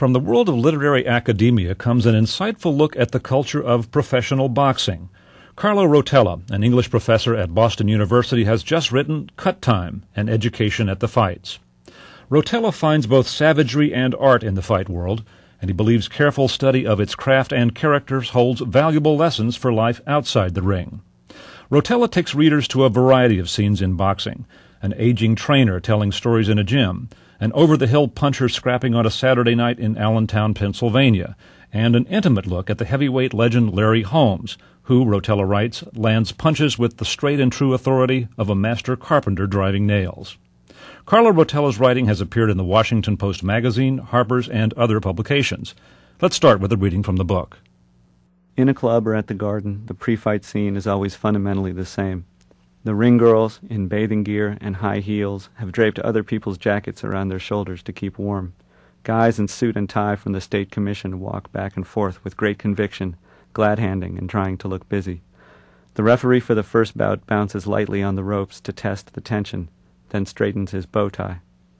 From the world of literary academia comes an insightful look at the culture of professional boxing. Carlo Rotella, an English professor at Boston University, has just written Cut Time, An Education at the Fights. Rotella finds both savagery and art in the fight world, and he believes careful study of its craft and characters holds valuable lessons for life outside the ring. Rotella takes readers to a variety of scenes in boxing: an aging trainer telling stories in a gym, an over-the-hill puncher scrapping on a Saturday night in Allentown, Pennsylvania, and an intimate look at the heavyweight legend Larry Holmes, who, Rotella writes, lands punches with the straight and true authority of a master carpenter driving nails. Carlo Rotella's writing has appeared in the Washington Post magazine, Harper's, and other publications. Let's start with a reading from the book. In a club or at the Garden, the pre-fight scene is always fundamentally the same. The ring girls, in bathing gear and high heels, have draped other people's jackets around their shoulders to keep warm. Guys in suit and tie from the State Commission walk back and forth with great conviction, glad-handing and trying to look busy. The referee for the first bout bounces lightly on the ropes to test the tension, then straightens his bow tie.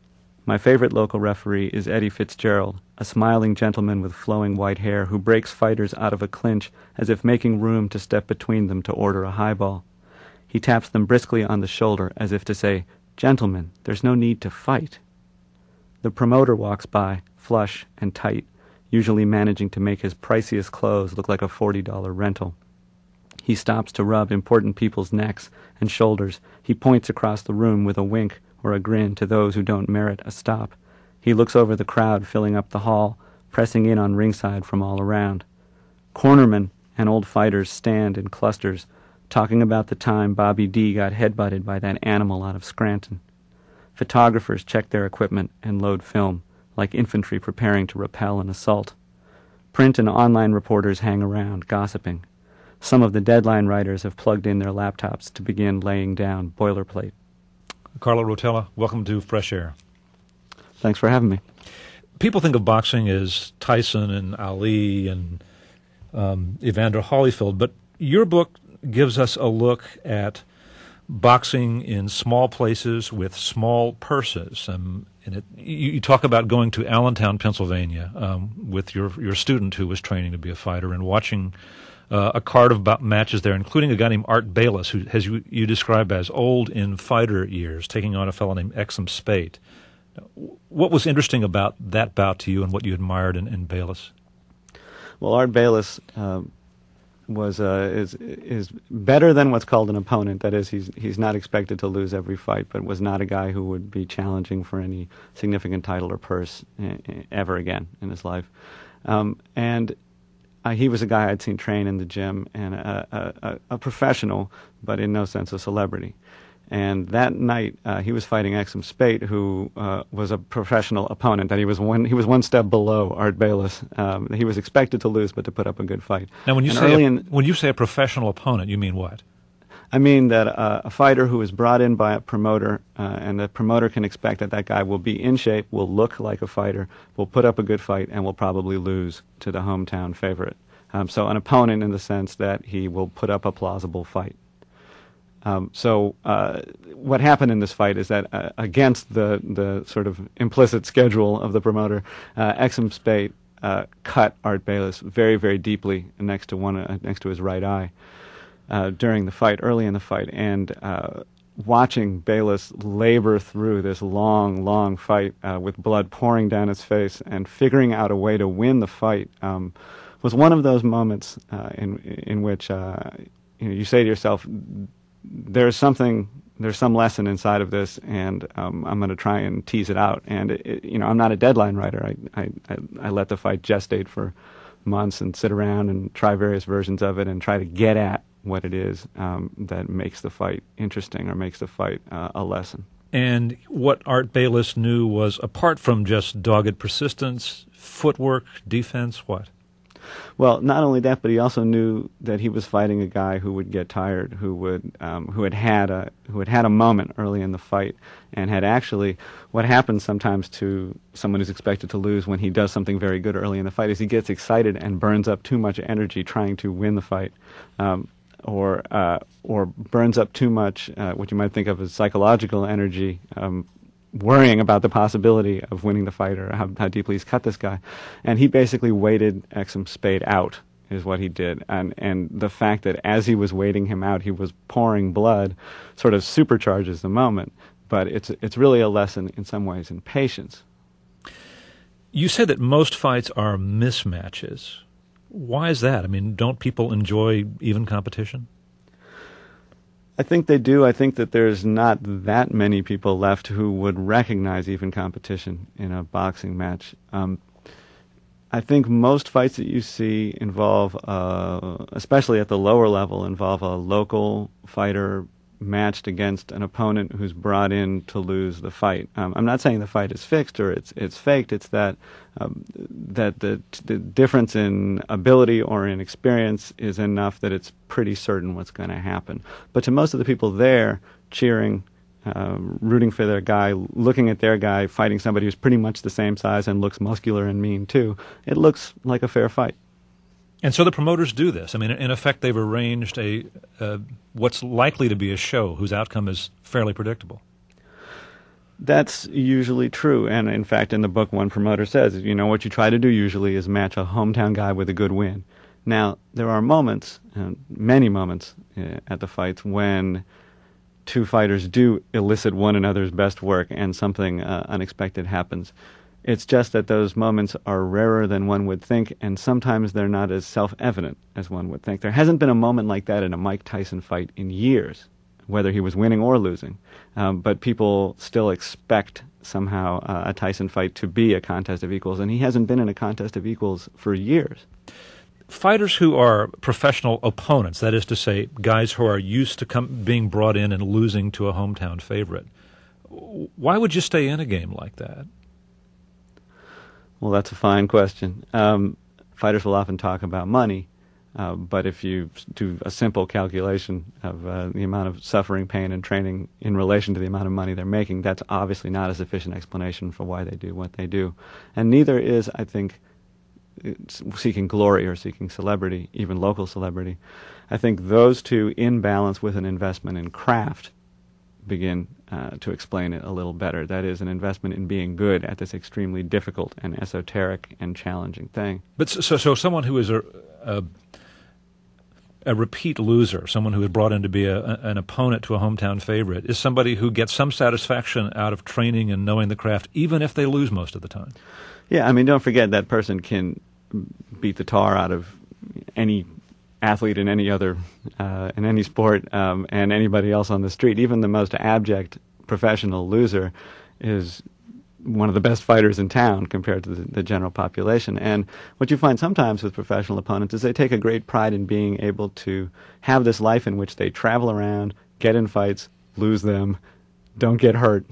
My favorite local referee is Eddie Fitzgerald, a smiling gentleman with flowing white hair who breaks fighters out of a clinch as if making room to step between them to order a highball. He taps them briskly on the shoulder as if to say, "Gentlemen, there's no need to fight." The promoter walks by, flush and tight, usually managing to make his priciest clothes look like a $40 rental. He stops to rub important people's necks and shoulders. He points across the room with a wink or a grin to those who don't merit a stop. He looks over the crowd filling up the hall, pressing in on ringside from all around. Cornermen and old fighters stand in clusters, talking about the time Bobby D got headbutted by that animal out of Scranton. Photographers check their equipment and load film, like infantry preparing to repel an assault. Print and online reporters hang around, gossiping. Some of the deadline writers have plugged in their laptops to begin laying down boilerplate. Carlo Rotella, welcome to Fresh Air. Thanks for having me. People think of boxing as Tyson and Ali and Evander Holyfield, but your book gives us a look at boxing in small places with small purses. You talk about going to Allentown, Pennsylvania, with your student who was training to be a fighter and watching a card of matches there, including a guy named Art Bayless, who you describe as old in fighter years, taking on a fellow named Exum Spate. What was interesting about that bout to you and what you admired in Bayless? Well, Art Bayless is better than what's called an opponent. That is, he's not expected to lose every fight, but was not a guy who would be challenging for any significant title or purse ever again in his life. He was a guy I'd seen train in the gym, and a professional, but in no sense a celebrity. And that night, he was fighting Exum Spate, who was a professional opponent. That he was one step below Art Bayless. He was expected to lose, but to put up a good fight. Now, when you say a professional opponent, you mean what? I mean that a fighter who is brought in by a promoter, and the promoter can expect that guy will be in shape, will look like a fighter, will put up a good fight, and will probably lose to the hometown favorite. So an opponent in the sense that he will put up a plausible fight. What happened in this fight is that against the sort of implicit schedule of the promoter, Exum Spate cut Art Bayless very, very deeply next to his right eye during the fight, early in the fight, and watching Bayless labor through this long, long fight with blood pouring down his face and figuring out a way to win the fight was one of those moments in which you say to yourself, there's some lesson inside of this, and I'm going to try and tease it out. And I'm not a deadline writer. I let the fight gestate for months and sit around and try various versions of it and try to get at what it is that makes the fight interesting or makes the fight a lesson. And what Art Bayless knew was, apart from just dogged persistence, footwork, defense, what? Well, not only that, but he also knew that he was fighting a guy who would get tired, who had had a moment early in the fight, and had actually, what happens sometimes to someone who's expected to lose when he does something very good early in the fight is he gets excited and burns up too much energy trying to win the fight, or burns up too much what you might think of as psychological energy worrying about the possibility of winning the fight or how deeply he's cut this guy. And he basically waited Exum Spade out, is what he did. And the fact that as he was waiting him out, he was pouring blood sort of supercharges the moment. But it's really a lesson in some ways in patience. You said that most fights are mismatches. Why is that? I mean, don't people enjoy even competition? I think they do. I think that there's not that many people left who would recognize even competition in a boxing match. I think most fights that you see involve, especially at the lower level, involve a local fighter matched against an opponent who's brought in to lose the fight. I'm not saying the fight is fixed or it's faked. It's that the difference in ability or in experience is enough that it's pretty certain what's going to happen. But to most of the people there, cheering, rooting for their guy, looking at their guy fighting somebody who's pretty much the same size and looks muscular and mean too, it looks like a fair fight. And so the promoters do this. I mean, in effect, they've arranged what's likely to be a show whose outcome is fairly predictable. That's usually true. And in fact, in the book, one promoter says, what you try to do usually is match a hometown guy with a good win. Now, there are moments, many moments at the fights when two fighters do elicit one another's best work and something unexpected happens. It's just that those moments are rarer than one would think, and sometimes they're not as self-evident as one would think. There hasn't been a moment like that in a Mike Tyson fight in years, whether he was winning or losing. But people still expect somehow a Tyson fight to be a contest of equals, and he hasn't been in a contest of equals for years. Fighters who are professional opponents, that is to say, guys who are used to being brought in and losing to a hometown favorite, why would you stay in a game like that? Well, that's a fine question. Fighters will often talk about money, but if you do a simple calculation of the amount of suffering, pain, and training in relation to the amount of money they're making, that's obviously not a sufficient explanation for why they do what they do. And neither is, I think, seeking glory or seeking celebrity, even local celebrity. I think those two, in balance with an investment in craft, begin to explain it a little better. That is, an investment in being good at this extremely difficult and esoteric and challenging thing. But so someone who is a repeat loser, someone who is brought in to be an opponent to a hometown favorite, is somebody who gets some satisfaction out of training and knowing the craft, even if they lose most of the time. Yeah, I mean, don't forget that person can beat the tar out of any athlete in any other in any sport and anybody else on the street. Even the most abject professional loser is one of the best fighters in town compared to the general population. And what you find sometimes with professional opponents is they take a great pride in being able to have this life in which they travel around, get in fights, lose them, don't get hurt,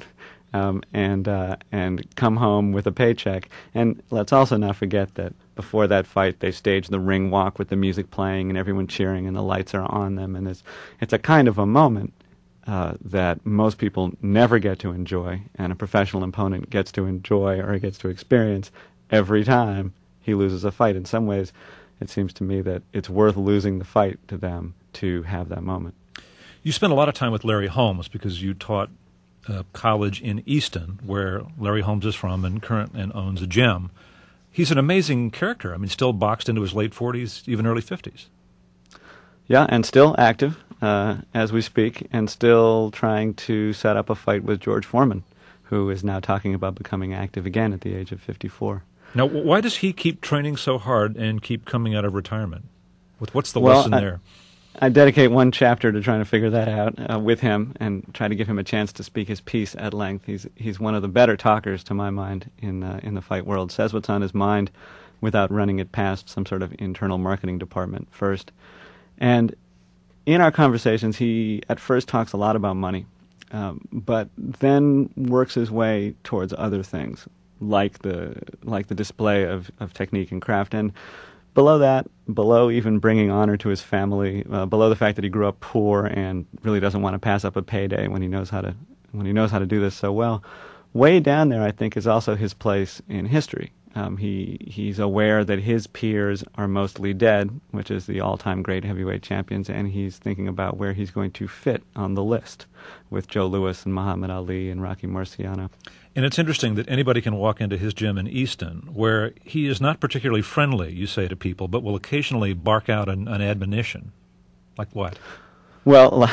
and come home with a paycheck. And let's also not forget that before that fight, they stage the ring walk with the music playing and everyone cheering and the lights are on them. And it's a kind of a moment that most people never get to enjoy, and a professional opponent gets to enjoy or gets to experience every time he loses a fight. In some ways, it seems to me that it's worth losing the fight to them to have that moment. You spent a lot of time with Larry Holmes because you taught college in Easton, where Larry Holmes is from and owns a gym. He's an amazing character. I mean, still boxed into his late 40s, even early 50s. Yeah, and still active as we speak, and still trying to set up a fight with George Foreman, who is now talking about becoming active again at the age of 54. Now, why does he keep training so hard and keep coming out of retirement? What's the lesson there? I dedicate one chapter to trying to figure that out with him and try to give him a chance to speak his piece at length. He's one of the better talkers, to my mind, in the fight world. Says what's on his mind without running it past some sort of internal marketing department first. And in our conversations, he at first talks a lot about money, but then works his way towards other things, like the display of technique and craft. And below that, below even bringing honor to his family, below the fact that he grew up poor and really doesn't want to pass up a payday when he knows how to do this so well, way down there, I think, is also his place in history. He's aware that his peers are mostly dead, which is the all-time great heavyweight champions, and he's thinking about where he's going to fit on the list with Joe Louis and Muhammad Ali and Rocky Marciano. And it's interesting that anybody can walk into his gym in Easton, where he is not particularly friendly, you say to people, but will occasionally bark out an admonition. Like what? Well,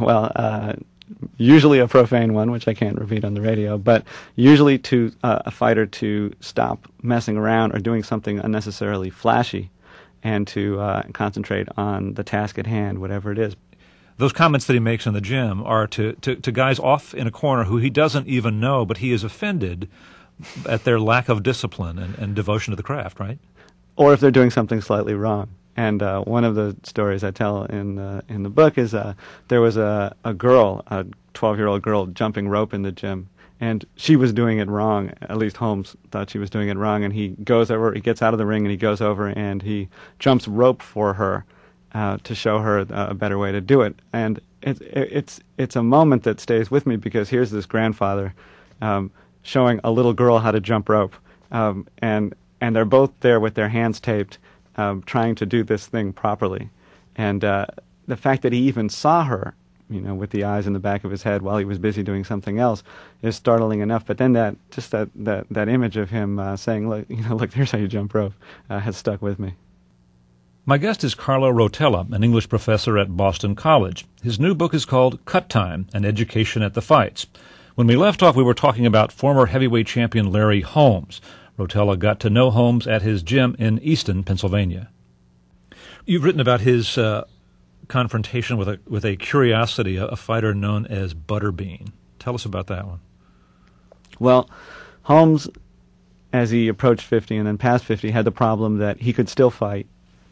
usually a profane one, which I can't repeat on the radio, but usually to a fighter to stop messing around or doing something unnecessarily flashy and to concentrate on the task at hand, whatever it is. Those comments that he makes in the gym are to guys off in a corner who he doesn't even know, but he is offended at their lack of discipline and devotion to the craft, right? Or if they're doing something slightly wrong. And one of the stories I tell in the book is there was a girl, a 12-year-old girl, jumping rope in the gym, and she was doing it wrong. At least Holmes thought she was doing it wrong, and he goes over, he gets out of the ring, and he goes over and he jumps rope for her to show her a better way to do it. And it's a moment that stays with me because here's this grandfather showing a little girl how to jump rope, and they're both there with their hands taped, trying to do this thing properly. And the fact that he even saw her, with the eyes in the back of his head while he was busy doing something else is startling enough. But then that image of him saying, look, here's how you jump rope, has stuck with me. My guest is Carlo Rotella, an English professor at Boston College. His new book is called Cut Time, An Education at the Fights. When we left off, we were talking about former heavyweight champion Larry Holmes. Rotella got to know Holmes at his gym in Easton, Pennsylvania. You've written about his confrontation with a curiosity, a fighter known as Butterbean. Tell us about that one. Well, Holmes, as he approached 50 and then past 50, had the problem that he could still fight,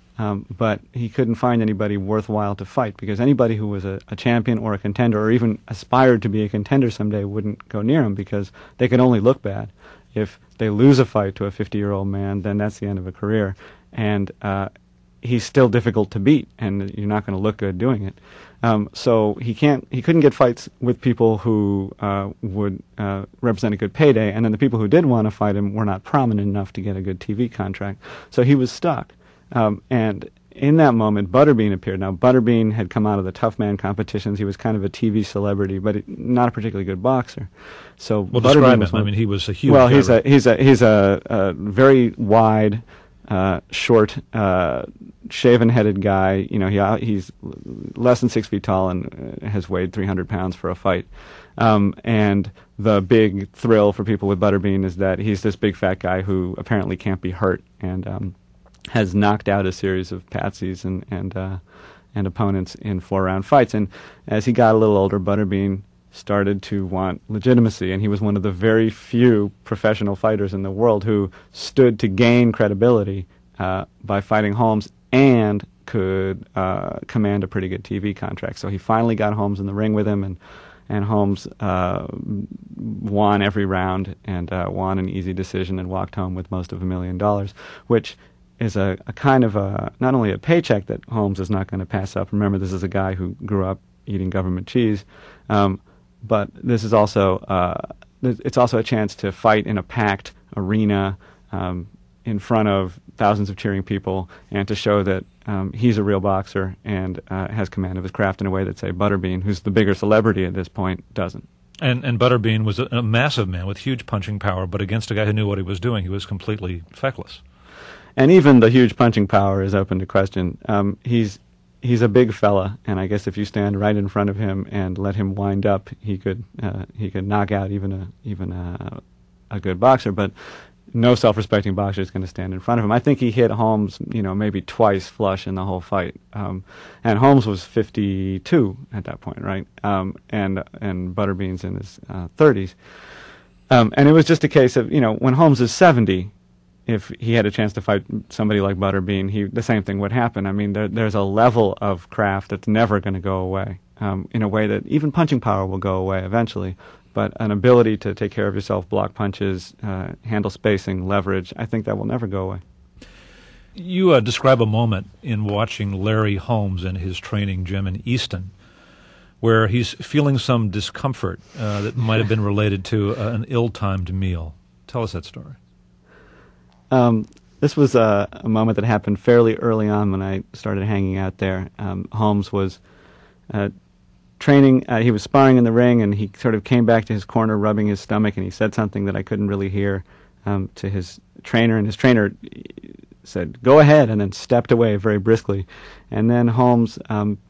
but he couldn't find anybody worthwhile to fight because anybody who was a champion or a contender or even aspired to be a contender someday wouldn't go near him because they could only look bad. If they lose a fight to a 50-year-old man, then that's the end of a career. And he's still difficult to beat, and you're not going to look good doing it. So he couldn't get fights with people who would represent a good payday, and then the people who did want to fight him were not prominent enough to get a good TV contract. So he was stuck. And in that moment, Butterbean appeared. Now, Butterbean had come out of the Tough Man competitions. He was kind of a TV celebrity, but not a particularly good boxer. So, well, describe him. I mean, he was a huge. Well, he's a very wide, short, shaven-headed guy. He's less than 6 feet tall and has weighed 300 pounds for a fight. And the big thrill for people with Butterbean is that he's this big fat guy who apparently can't be hurt and has knocked out a series of patsies and opponents in 4-round fights. And as he got a little older, Butterbean started to want legitimacy, and he was one of the very few professional fighters in the world who stood to gain credibility by fighting Holmes and could command a pretty good TV contract. So he finally got Holmes in the ring with him, and Holmes won every round and won an easy decision and walked home with most of $1 million, which is a kind of not only a paycheck that Holmes is not going to pass up. Remember, this is a guy who grew up eating government cheese, but this is also it's also a chance to fight in a packed arena in front of thousands of cheering people, and to show that he's a real boxer and has command of his craft in a way that, say, Butterbean, who's the bigger celebrity at this point, doesn't. And Butterbean was a massive man with huge punching power, but against a guy who knew what he was doing, he was completely feckless. And even the huge punching power is open to question. He's a big fella, and I guess if you stand right in front of him and let him wind up, he could knock out even a good boxer. But no self-respecting boxer is going to stand in front of him. I think he hit Holmes, maybe twice flush in the whole fight. And Holmes was 52 at that point, right? And Butterbean's in his 30s. And it was just a case of, when Holmes is 70. If he had a chance to fight somebody like Butterbean, the same thing would happen. I mean, there's a level of craft that's never going to go away, in a way that even punching power will go away eventually. But an ability to take care of yourself, block punches, handle spacing, leverage, I think that will never go away. You describe a moment in watching Larry Holmes in his training gym in Easton where he's feeling some discomfort that might have been related to an ill-timed meal. Tell us that story. This was a moment that happened fairly early on when I started hanging out there. Holmes was training. He was sparring in the ring, and he sort of came back to his corner, rubbing his stomach, and he said something that I couldn't really hear to his trainer, and his trainer said, "Go ahead," and then stepped away very briskly. And then Holmes,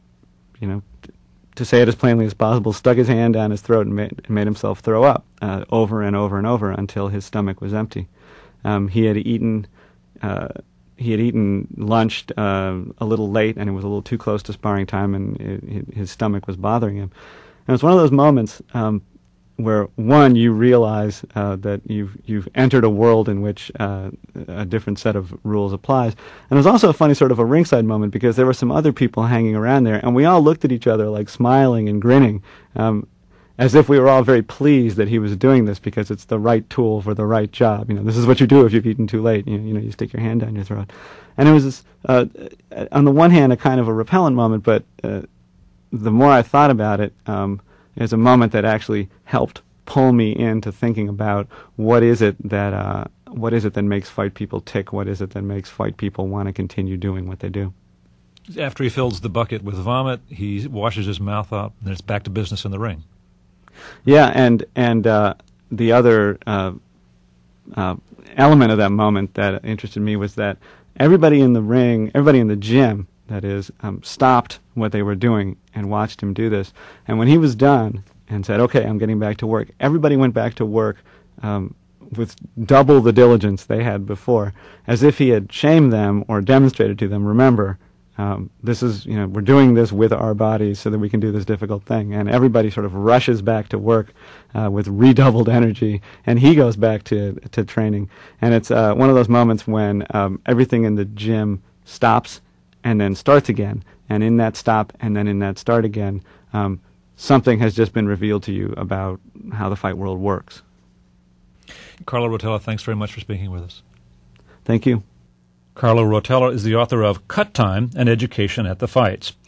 to say it as plainly as possible, stuck his hand down his throat and made himself throw up over and over and over until his stomach was empty. He had eaten lunch a little late, and it was a little too close to sparring time, and his stomach was bothering him. And it was one of those moments where, one, you realize that you've entered a world in which a different set of rules applies. And it was also a funny sort of a ringside moment, because there were some other people hanging around there, and we all looked at each other like smiling and grinning, as if we were all very pleased that he was doing this, because it's the right tool for the right job. This is what you do if you've eaten too late. You stick your hand down your throat. And it was this, on the one hand, a kind of a repellent moment, but the more I thought about it, it was a moment that actually helped pull me into thinking about what is it that makes fight people tick? What is it that makes fight people want to continue doing what they do? After he fills the bucket with vomit, he washes his mouth up, and it's back to business in the ring. Yeah, and the other element of that moment that interested me was that everybody in the ring, everybody in the gym, that is, stopped what they were doing and watched him do this. And when he was done and said, "Okay, I'm getting back to work," everybody went back to work with double the diligence they had before, as if he had shamed them or demonstrated to them, "Remember, this is, we're doing this with our bodies so that we can do this difficult thing." And everybody sort of rushes back to work with redoubled energy, and he goes back to training. And it's one of those moments when everything in the gym stops and then starts again. And in that stop and then in that start again, something has just been revealed to you about how the fight world works. Carlo Rotella, thanks very much for speaking with us. Thank you. Carlo Rotella is the author of Cut Time, An Education at the Fights.